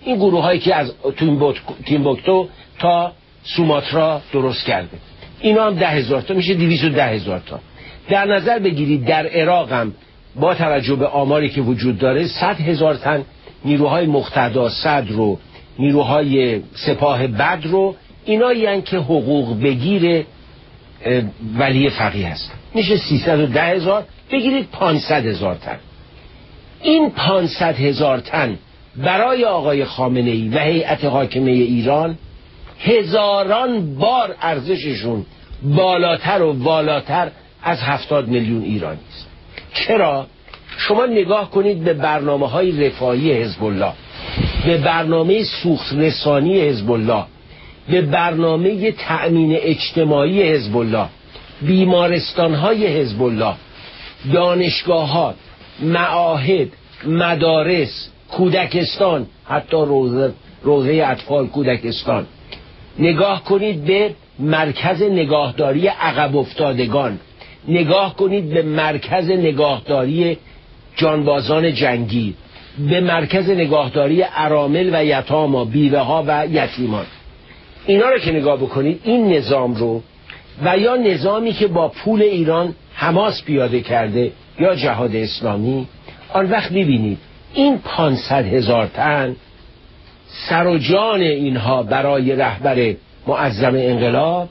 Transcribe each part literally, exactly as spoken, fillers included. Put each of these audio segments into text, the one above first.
این گروه هایی که از تیمبوکتو تا سوماترا درست کرده، اینا هم ده هزار تا میشه، دویست و ده هزار تا. در نظر بگیرید در عراق هم با توجه به آماری که وجود داره صد هزار تن نیروهای مقتدا صدر رو، نیروهای سپاه بدر رو، اینایی هستند که حقوق بگیر ولی فقیه هست، میشه سیصد و ده هزار. بگیرید پانصد هزار تن. این پانصد هزار تن برای آقای خامنه ای و هیئت حاکمه ایران هزاران بار ارزششون بالاتر و بالاتر از هفتاد میلیون ایرانی است. چرا؟ شما نگاه کنید به برنامه های رفاهی حزب الله، به برنامه سوخت رسانی حزب الله، به برنامه تأمین اجتماعی حزب الله، بیمارستان های حزب الله، دانشگاه ها، معاهد، مدارس، کودکستان، حتی روضه, روضه اطفال کودکستان. نگاه کنید به مرکز نگاهداری عقب افتادگان، نگاه کنید به مرکز نگاهداری جانبازان جنگی، به مرکز نگاهداری ارامل و یتاما، بیوه ها و یتیمان. اینا رو که نگاه بکنید، این نظام رو و یا نظامی که با پول ایران حماس پیاده کرده یا جهاد اسلامی، آن وقت ببینید این پانصد هزار تن سر و جان اینها برای رهبر معظم انقلاب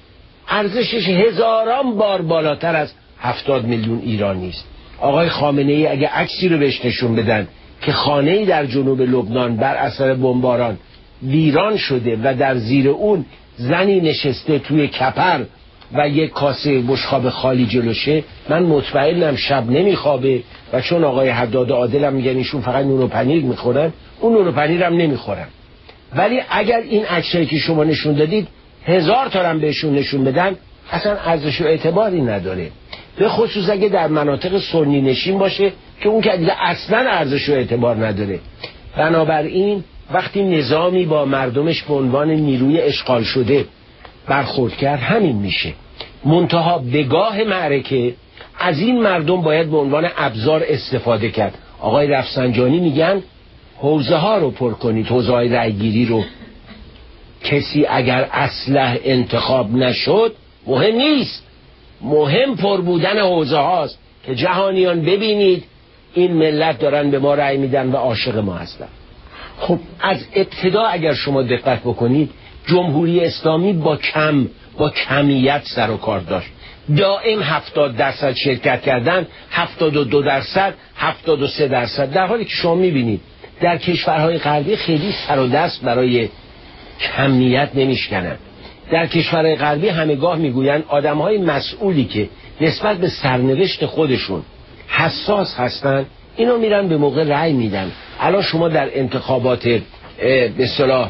ارزشش هزاران بار بالاتر از هفتاد میلیون ایرانی است. آقای خامنه ای اگه عکسی رو بهش نشون بدن که خانه‌ای در جنوب لبنان بر اثر بمباران ویران شده و در زیر اون زنی نشسته توی کپر و یک کاسه بشقاب خالی جلوشه، من مطمئنم شب نمیخوابه. و چون آقای حداد عادل هم میگن ایشون فقط نون و پنیر میخورن، اون نون و پنیر هم نمیخورن. ولی اگر این عکسایی که شما نشون دادید هزار تا هم بهشون نشون بدن، اصلا ارزش و اعتباری نداره، به خصوص اگه در مناطق سنی نشین باشه که اون که دیگه اصلا ارزش و اعتبار نداره. بنابراین وقتی نظامی با مردمش به عنوان نیروی اشغال شده برخورد کرد، همین میشه. منتها بگاه معرکه از این مردم باید به عنوان ابزار استفاده کرد. آقای رفسنجانی میگن حوزه ها رو پر کنید، حوزه های رأیگیری رو. کسی اگر اسلحه انتخاب نشد مهم نیست، مهم پر بودن حوزه هاست که جهانیان ببینید این ملت دارن به ما رأی میدن و عاشق ما هستن. خب از ابتدا اگر شما دقت بکنید، جمهوری اسلامی با کم با کمیت سر و کار داشت. دائم هفتاد درصد شرکت کردن، هفتاد و دو درصد، هفتاد و سه درصد، در حالی که شما میبینید در کشورهای غربی خیلی سر و دست برای کمیت نمیشکنن. در کشورهای غربی همگاه میگوین آدمهای مسئولی که نسبت به سرنوشت خودشون حساس هستن، اینا میرن به موقع رأی میدن. الان شما در انتخابات به اصطلاح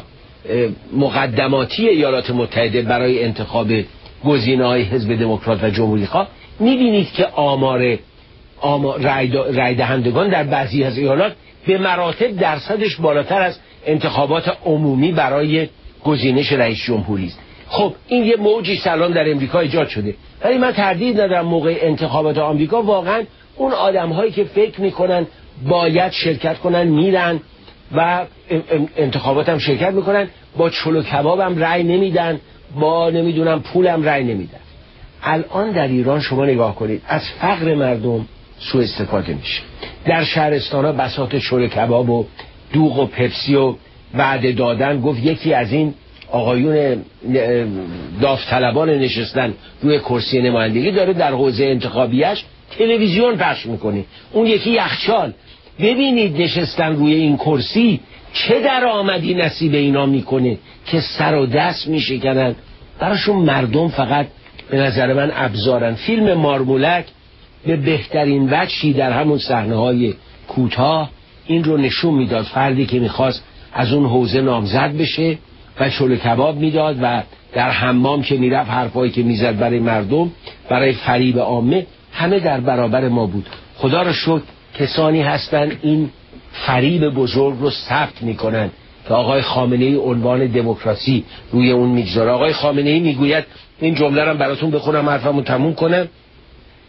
مقدماتی ایالات متحده برای انتخاب گزینه‌های حزب دموکرات و جمهوری خواه میبینید که آمار, آمار رأی دهندگان در بعضی از ایالات به مراتب درصدش بالاتر از انتخابات عمومی برای گزینش رئیس جمهوری است. خب این یه موجی سلام در امریکا ایجاد شده، ولی من تردید ندارم موقع انتخابات آمریکا واقعا اون آدم‌هایی که فکر میکنن باید شرکت کنن میرن و انتخابات هم شرکت میکنن، با چلو کباب هم رأی نمیدن، با نمیدونم پولم رأی نمیدن. الان در ایران شما نگاه کنید، از فقر مردم سوء استفاده میشه. در شهرستان ها بساط چلو کباب و دوغ و پپسی و وعده دادن. گفت یکی از این آقایون داوطلبان نشستن روی کرسی نمایندگی داره در حوزه انتخابیش تلویزیون پخش میکنه، اون یکی یخچال. ببینید نشستن روی این کرسی چه درآمدی نصیب اینا میکنه که سر و دست میشکنن. براشون مردم فقط به نظر من ابزارن. فیلم مارمولک به بهترین وجهی در همون صحنه‌های کوتاه این رو نشون میداد. فردی که میخواست از اون حوزه نامزد بشه و چلو کباب میداد و در حمام که میرفت حرفایی که میزد برای مردم، برای فریب عامه، همه در برابر ما بود. خدا رو شکر کسانی هستن این فریب بزرگ رو ثبت میکنن که آقای خامنه ای عنوان دموکراسی روی اون میگذاره. آقای خامنه ای میگوید، این جمله رو براتون بخونم حرفمو تموم کنم،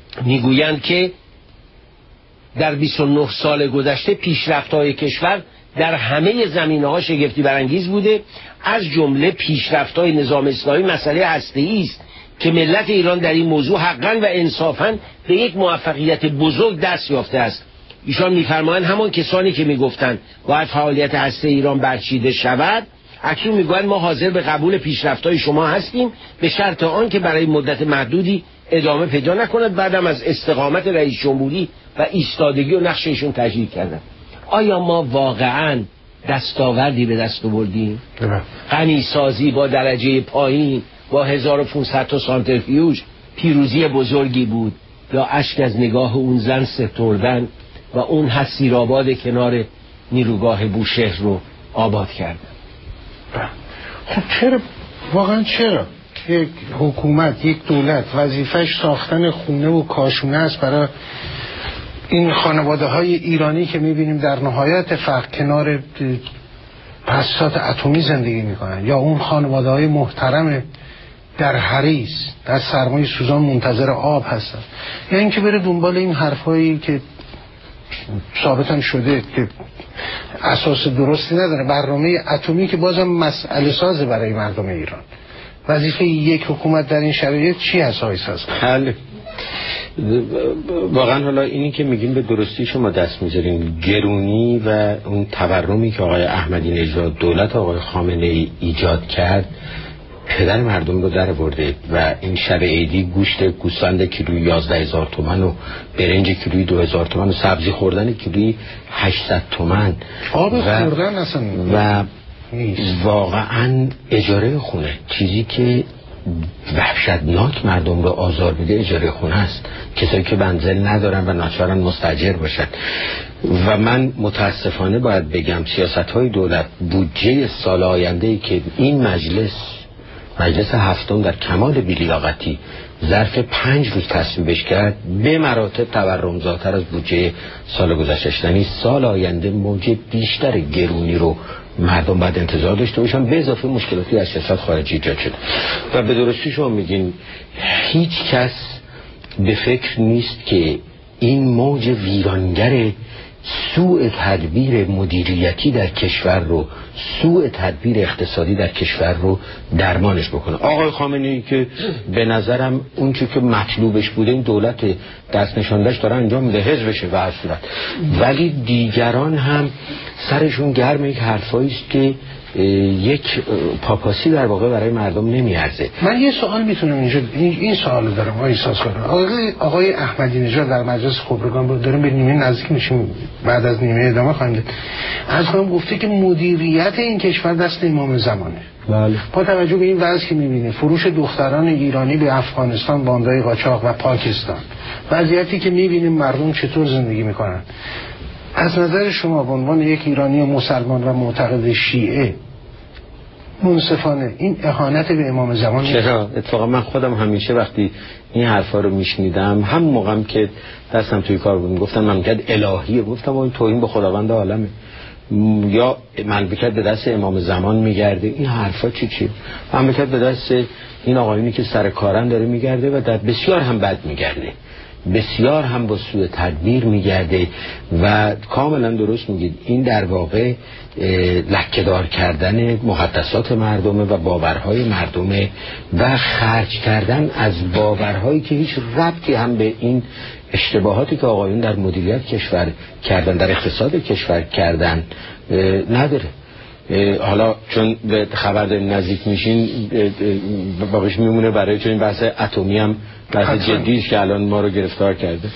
میگویند که در بیست و نه سال گذشته پیشرفت‌های کشور در همه زمینه‌ها شگفتی برانگیز بوده، از جمله پیشرفت‌های نظام اسلامی مسئله هسته‌ای است که ملت ایران در این موضوع حقاً و انصافاً به یک موفقیت بزرگ دست یافته است. ایشان می‌فرمایند همان کسانی که می‌گفتند باید فعالیت هسته ایران برچیده شود، اکنون می‌گویند ما حاضر به قبول پیشرفت‌های شما هستیم به شرط آن که برای مدت محدودی ادامه پیدا نکند. بعدم از استقامت رئیس جمهوری و ایستادگی و نقششون تجدید کردن. آیا ما واقعاً دستاوردی به دست آوردیم؟ غنی سازی با درجه پایین با هزار و پانصد تا سانتریفیوژ پیروزی بزرگی بود، یا اشک از نگاه اون زن ستردن و اون حسیرآباد کنار نیروگاه بوشهر رو آباد کردن؟ خب چرا واقعا چرا یک حکومت، یک دولت وظیفش ساختن خونه و کاشونه است برای این خانواده های ایرانی که میبینیم در نهایت فقر کنار پسات اتمی زندگی میکنن، یا اون خانواده های محترم در حریص در سرمای سوزان منتظر آب هستن، یا اینکه بره دنبال این حرفایی که ثابتاً شده که اساس درستی نداره، برنامه اتمی که بازم مسئله سازه برای مردم ایران. وظیفه یک حکومت در این شرایط چی هست آقای سازگار؟ حل واقعا حالا اینی که میگیم به درستی شما دست میذارین، گرونی و اون تورمی که آقای احمدی نژاد دولت آقای خامنه ای ایجاد کرد پدر مردم رو در برده و این شب عیدی گوشت گوسفند کیلویی یازده هزار تومان و برنج کیلویی دو هزار تومان و سبزی خوردن کیلویی هشتصد تومان آب خوردن اصلا و واقعا اجاره خونه، چیزی که وحشتناک مردم رو آزار میده اجاره خونه است. کسایی که منزل ندارن و ناچارن مستاجر باشن. و من متاسفانه باید بگم سیاست های دولت بودجه سال آینده که این مجلس مجلس هفتم در کمال بی‌لیاقتی ظرف پنج روز تصویبش کرد به مراتب تورمزاتر از بودجه سال گذشته. یعنی سال آینده موج بیشتر گرونی رو مردم باید انتظار داشته باشن، به اضافه مشکلاتی از سیاست خارجی ایجاد شده. و به درستی شما میگین هیچ کس به فکر نیست که این موج ویرانگر سوء تدبیر مدیریتی در کشور رو، سوء تدبیر اقتصادی در کشور رو درمانش بکنه. آقای خامنه ای که به نظرم اون چیزی که مطلوبش بوده این دولت دست نشاندهش داره انجام میده، حزبشه به هر صورت، ولی دیگران هم سرشون گرم یک حرفایی است که یک پاپاسی در واقع برای مردم نمیارزه. من یه سوال میتونم اینجا این سوالو دارم آقای سازگار. آقای آقای احمدی نژاد در مجلس خبرگان بود، داریم به نیمه نزدیک میشیم، بعد از نیمه ادامه خواهیم داد. از خودم گفته که مدیریت این کشور دست امام زمانه. بله. با توجه به این وضع که میبینیم فروش دختران ایرانی به افغانستان، باندای قاچاق و پاکستان، وضعیتی که میبینیم مردم چطور زندگی میکنن، از نظر شما به عنوان یک ایرانی مسلمان و معتقد شیعه منصفانه این اهانت به امام زمان نیست؟ چرا؟ اتفاقا من خودم همیشه وقتی این حرفا رو میشنیدم، هم موقعم که دستم توی کار بود گفتم مملکت الهیه، گفتم این توهین به خداوند عالمه، یا مملکت به دست امام زمان میگرده. این حرفا چی چی؟ مملکت به دست این آقایونی که سر کارن داره میگرده و در بسیار هم بد میگرده، بسیار هم با سوء تدبیر میگرده و کاملا درست میگید. این در واقع لکه‌دار کردن مقدسات مردمه و باورهای مردمه و خرج کردن از باورهایی که هیچ ربطی هم به این اشتباهاتی که آقایون در مدیریت کشور کردن، در اقتصاد کشور کردن نداره. حالا چون به خبر داریم نزدیک میشین باقیش میمونه برای چون این بحث اتمی هم بحث جدیش که الان ما رو گرفتار کرده.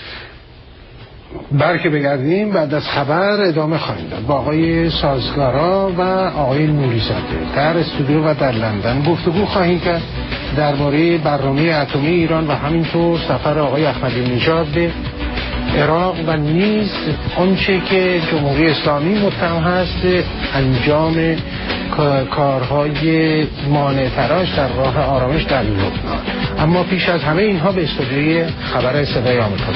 برکه بگردیم بعد از خبر ادامه خواهیم داد با آقای سازگارا و آقای نوری‌زاده در استودیو و در لندن گفتگو خواهیم کرد درباره برنامه اتمی ایران و همینطور سفر آقای احمدی نژاد به عراق و نیز آنچه که جمهوری اسلامی متهم هست انجام کارهای مانع تراش در راه آرامش در لبنان. اما پیش از همه اینها به استودیوی خبر صدای آمریکا.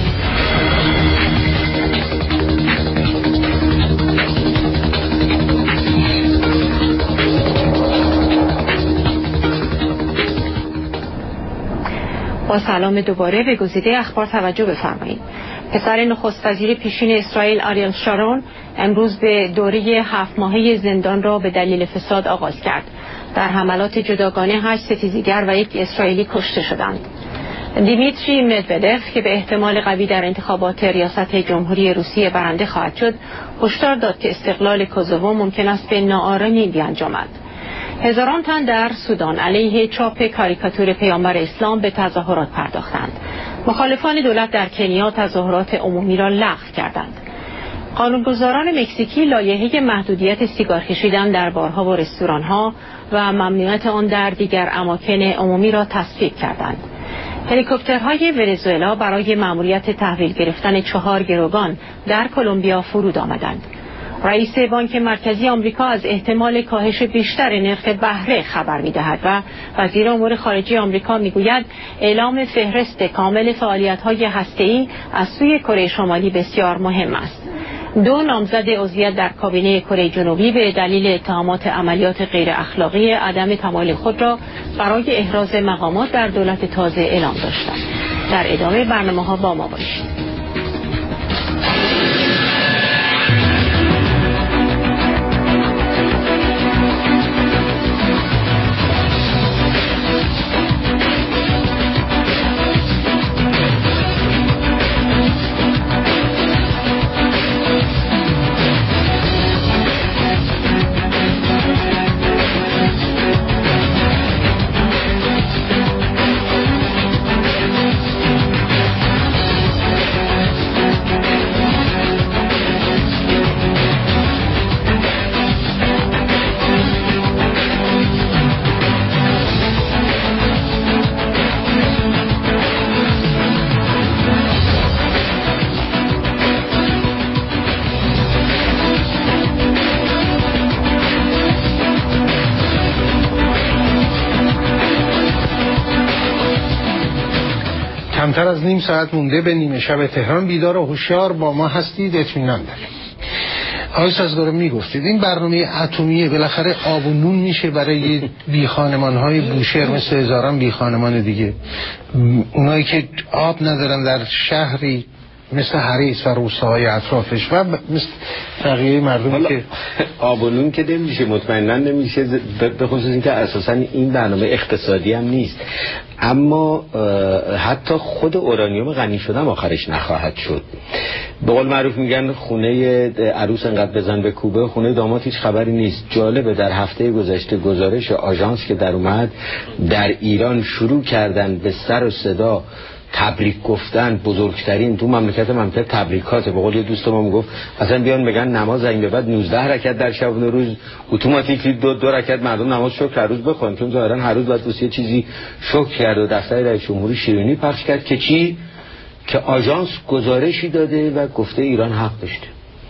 با سلام دوباره به گزیده اخبار توجه بفرمایید. پسر نخست وزیر پیشین اسرائیل آریل شارون امروز به دوره هفت ماهه زندان را به دلیل فساد آغاز کرد. در حملات جداگانه هشت ستیزیگر و یک اسرائیلی کشته شدند. دیمیتری مدودف که به احتمال قوی در انتخابات ریاست جمهوری روسیه برنده خواهد شد، هشدار داد که استقلال کوزوو ممکن است به ناآرامی بیانجامد. هزاران تن در سودان علیه چاپ کاریکاتور پیامبر اسلام به تظاهرات پرداختند. مخالفان دولت در کنیا تظاهرات عمومی را لغو کردند. قانونگذاران مکزیکی لایحه محدودیت سیگار کشیدن در بارها و رستوران‌ها و ممنوعیت آن در دیگر اماکن عمومی را تصویب کردند. هلیکوپترهای ونزوئلا برای مأموریت تحویل گرفتن چهار گروگان در کلمبیا فرود آمدند. رئیس بانک مرکزی آمریکا از احتمال کاهش بیشتر نرخ بهره خبر می‌دهد و وزیر امور خارجه آمریکا می‌گوید اعلام فهرست کامل فعالیت‌های هسته‌ای از سوی کره شمالی بسیار مهم است. دو نامزد عضویت در کابینه کره جنوبی به دلیل اتهامات عملیات غیر اخلاقی عدم تمایل خود را برای احراز مقامات در دولت تازه اعلام داشتند. در ادامه برنامه‌ها با ما باشید. کمتر از نیم ساعت مونده به نیمه شب تهران. بیدار و هوشیار با ما هستید، اطمینان داریم. آقای سازگار میگفتید این برنامه اتمیه بالاخره آب و نون میشه برای بی خانمان‌های بوشهر مثل هزاران بی خانمان دیگه، اونایی که آب ندارن در شهری مثل حریص و روستاهای اطرافش و مثل بقیه مردم که آب و نون که نمیشه، مطمئنا نمیشه، به خصوص اینکه اساسا این برنامه اقتصادی هم نیست. اما حتی خود اورانیوم غنی شده آخرش نخواهد شد. به قول معروف میگن خونه عروس انقدر بزن به کوبه، خونه داماد هیچ خبری نیست. جالبه در هفته گذشته گزارش آژانس که در اومد در ایران شروع کردن به سر و صدا تبریک گفتن، بزرگترین تو مملکت مملکت تبریکاته. به قول یه دوست ما میگفت اصلا بیان بگن نماز این به بعد نوزده رکعت در شبانه روز اتوماتیکلی دو دو رکعت مردم نماز شکر هر روز بخونن، چون ظاهرا هر روز باید واسه چیزی شکر کرد و دفتر رئیس جمهوری شیرینی پخش کرد که چی؟ که آژانس گزارشی داده و گفته ایران حق داشته.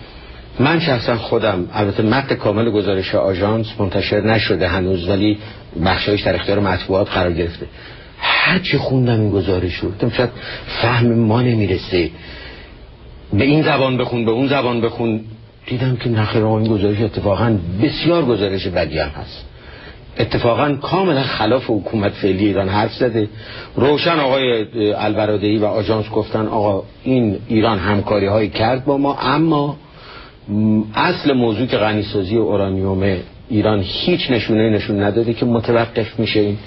من شخصا خودم، البته متن کامل گزارش آژانس منتشر نشده هنوز ولی بخشایش در اختیار مطبوعات قرار گرفته، هر چی خوندم این گزارش رو گفتم شاید فهم ما نمیرسه، به این زبان بخون به اون زبان بخون، دیدم که نخیر آقا این گزارش اتفاقا بسیار گزارش بدی هم هست، اتفاقا کاملا خلاف حکومت فعلی ایران حرف زده. روشن آقای البرادعی و آژانس گفتن آقا این ایران همکاری هایی کرد با ما، اما اصل موضوع که غنیسازی اورانیوم ایران هیچ نشونه نشون نداده که متوقف میشه این،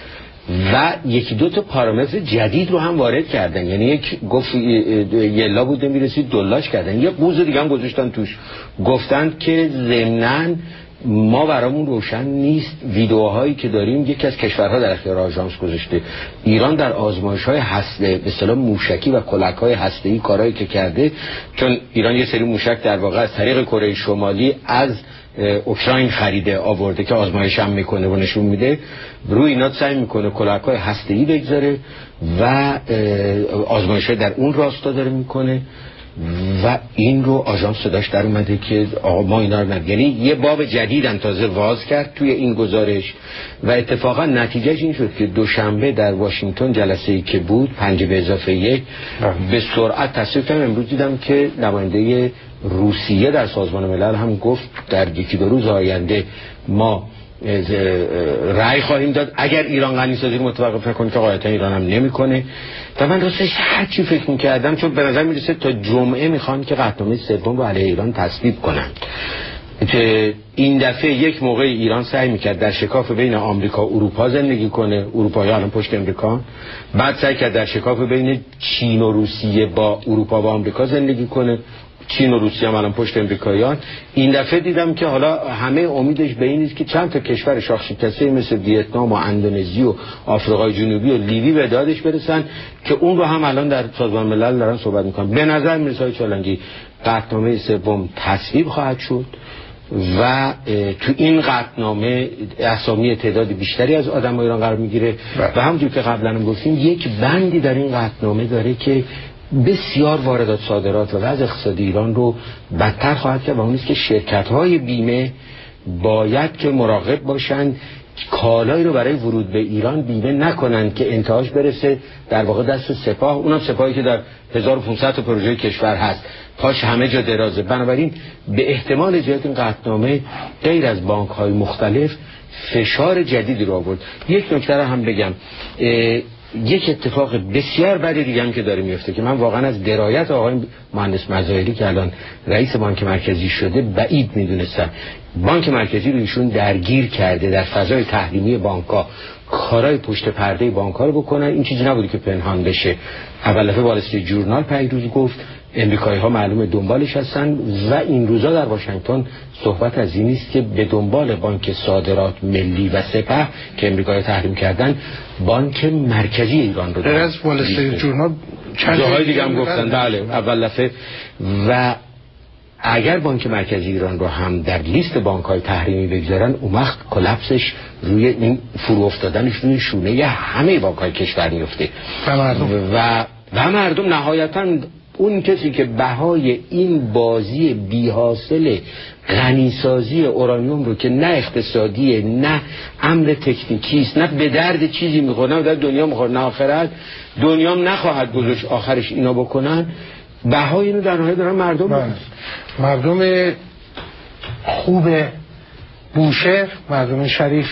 و یکی دو تا پارامتر جدید رو هم وارد کردن. یعنی یک گفت یلا بود نمیرسید دلاش کردن، یه قوز دیگه هم گذاشتن توش، گفتن که ضمناً ما برامون روشن نیست ویدئوهایی که داریم یکی از کشورها در اختیار آژانس گذاشته، ایران در آزمایش‌های هسته به اصطلاح موشکی و کلک‌های هسته‌ای کارهایی که کرده، چون ایران یه سری موشک در واقع از طریق کره شمالی از اوکراین خریده آورده که آزمایش هم میکنه و نشون میده، روی اینا سعی میکنه کلک‌های هسته‌ای بگذاره و آزمایش‌های در اون راستا داره میکنه و این رو آژانس صداش در اومده که آقا ما اینا رو نگه. یعنی یه باب جدید هم تازه واز کرد توی این گزارش و اتفاقا نتیجهش این شد که دوشنبه در واشنگتن جلسه‌ای که بود پنج به اضافه یک به سرعت تصویب کردن. امروز دیدم که نماینده روسیه در سازمان ملل هم گفت در یکی دو روز آینده ما رأی خواهیم داد اگر ایران غنیسازی رو متوقف نکنه که قاعدتا ایران هم نمیکنه. و من راستش هر چی فکر میکردم، چون به نظر میرسه تا جمعه میخوان که قطعنامه سوم رو علیه ایران تصویب کنن، که این دفعه یک موقع ایران سعی میکرد در شکاف بین آمریکا و اروپا زندگی کنه، اروپایی الان پشت امریکا، بعد سعی کرد در شکاف بین چین و روسیه با اروپا و آمریکا زندگی کنه، چین و روسیه هم الان پشت امریکاییان. این دفعه دیدم که حالا همه امیدش به این است که چند تا کشور شاخ شکسته مثل ویتنام و اندونزی و آفریقای جنوبی و لیبی به دادش برسن، که اون رو هم الان در سازمان ملل دارن صحبت میکنن. به نظر میرسه چالنگی قطعنامه سوم تصویب خواهد شد و تو این قطعنامه اسامی تعداد بیشتری از آدمای ایران قرار میگیره و همونجور که قبلا هم گفتیم یک بندی در این قطعنامه داره که بسیار واردات صادرات و وضع اقتصادی ایران رو بدتر خواهد کرد، و اون است که شرکت‌های بیمه باید که مراقب باشند کالایی رو برای ورود به ایران بیمه نکنند که انتهاش برسه در واقع دست سپاه، اونم سپاهی که در هزار و پانصد تا پروژه کشور هست، پاش همه جا درازه. بنابراین به احتمال زیاد این قطعنامه غیر از بانک‌های مختلف فشار جدیدی رو آورد. یک نکته رو هم بگم، یک اتفاق بسیار بدی دیگه هم که داره میفته که من واقعا از درایت آقای مهندس مظاهری که الان رئیس بانک مرکزی شده بعید میدونستم. بانک مرکزی رو ایشون درگیر کرده در فضای تحریمی بانک‌ها، کارهای پشت پرده بانک‌ها رو بکنن. این چیزی نبودی که پنهان بشه. اول دفعه وال استریت جورنال پیروز گفت، امریکایی‌ها معلومه دنبالش هستن و این روزا در واشنگتن صحبت از این است که به دنبال بانک صادرات ملی و سپه که امریکایی‌ها تحریم کردن، بانک مرکزی ایران رو در از وال استریت جورنال چند جاهای دیگه هم گفتن. بله اول دفعه. و اگر بانک مرکزی ایران رو هم در لیست بانک‌های تحریمی بگذارن، اون وقت کلاپسش روی این فرو افتادنش روی شونه همه بانک‌های کشور میفته و مردم و و مردم نهایتاً اون کسی که بهای این بازی بی‌حاصل غنیسازی اورانیوم رو که نه اقتصادیه نه امر تکنیکی است، نه به درد چیزی میخوره، نه در دنیا میخوره نه آخرت، دنیام نخواهد گذاشت آخرش اینا بکنن، بهای اینو در نهایت دارن مردم بکنن. مردم خوب بوشهر، مردم شریف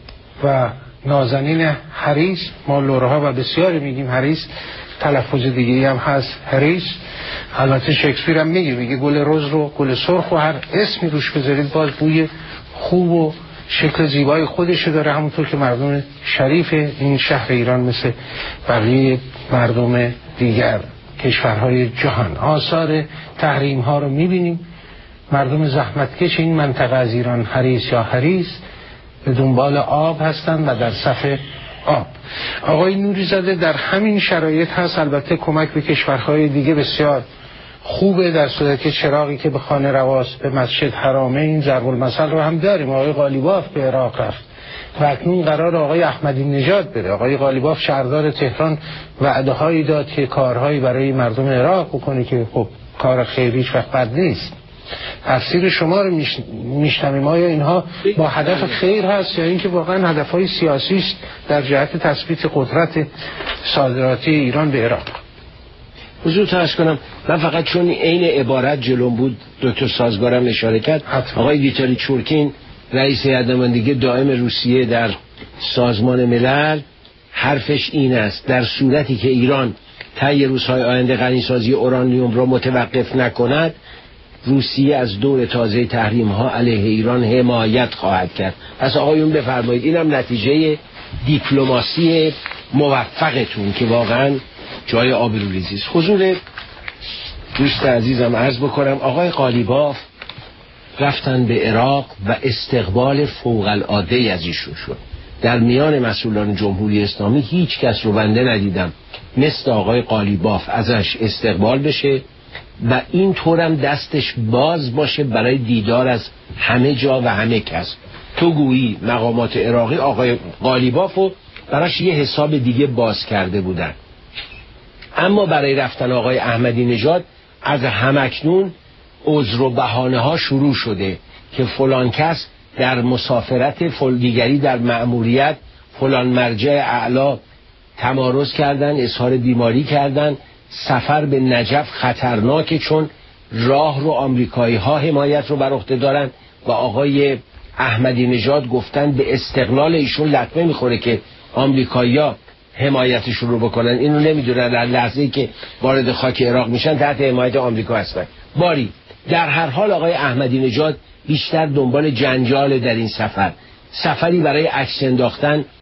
و نازنین حریص، ما لورها و بسیاری میگیم حریص، تلفظ دیگه هم هست هریس. البته شکسپیر هم میگه میگه گل رز رو گل سرخ و هر اسمی روش بذارید باز بوی خوب و شکل زیبای خودش داره، همونطور که مردم شریف این شهر ایران مثل بقیه مردم دیگر کشورهای جهان. آثار تحریم ها رو میبینیم. مردم زحمتکش این منطقه از ایران، حریص یا حریص، به دنبال آب هستند و در صف آب. آقای نوری زاده در همین شرایط هست. البته کمک به کشورهای دیگه بسیار خوبه، در صورتی که چراغی که به خانه رواست به مسجد حرامه، این ضرب المثل رو هم داریم. آقای قالیباف به عراق رفت و اکنون قرار آقای احمدی نژاد بره. آقای قالیباف شهردار تهران وعده هایی داد که کارهایی برای مردم عراق بکنه که خب کار خیری هیچ وقت بد نیست. تفسیر شما رو میشنویم، آیا اینها با هدف خیر هست یا اینکه واقعا هدفهای سیاسی است در جهت تثبیت قدرت صادراتی ایران به عراق؟ حضور ترش کنم، من فقط چون عین عبارت جلوم بود دکتر سازگارم اشاره کرد. حتما. آقای ویتالی چورکین رئیس هیئت نمایندگی دائم روسیه در سازمان ملل حرفش این است: در صورتی که ایران طی روزهای آینده غنیسازی اورانیوم را متوقف نکند، روسیه از دور تازه تحریم ها علیه ایران حمایت خواهد کرد. پس آقایون بفرمایید، اینم نتیجه دیپلماسی موفقتون که واقعا جای آبروریزی است. حضور دوست عزیزم عرض بکنم، آقای قالیباف رفتن به عراق و استقبال فوق العاده از ایشون شد. در میان مسئولان جمهوری اسلامی هیچ کس رو بنده ندیدم مثل آقای قالیباف ازش استقبال بشه و این طورم دستش باز باشه برای دیدار از همه جا و همه کس. تو گویی مقامات عراقی آقای قالیبافو براش یه حساب دیگه باز کرده بودن، اما برای رفتن آقای احمدی نژاد از همکنون عذر و بهانه ها شروع شده که فلان کس در مسافرت، فل دیگری در مأموریت، فلان مرجع اعلا تمارض کردن، اظهار بیماری کردن، سفر به نجف خطرناکه چون راه رو آمریکایی ها حمایت رو بر عهده دارن و آقای احمدی نژاد گفتن به استقلال ایشون لطمه میخوره که آمریکایی‌ها حمایتشون رو بکنن. اینو نمیدونن در لحظه‌ای که وارد خاک عراق میشن تحت حمایت آمریکا هستن. باری در هر حال آقای احمدی نژاد بیشتر دنبال جنجال در این سفر، سفری برای عکس انداختن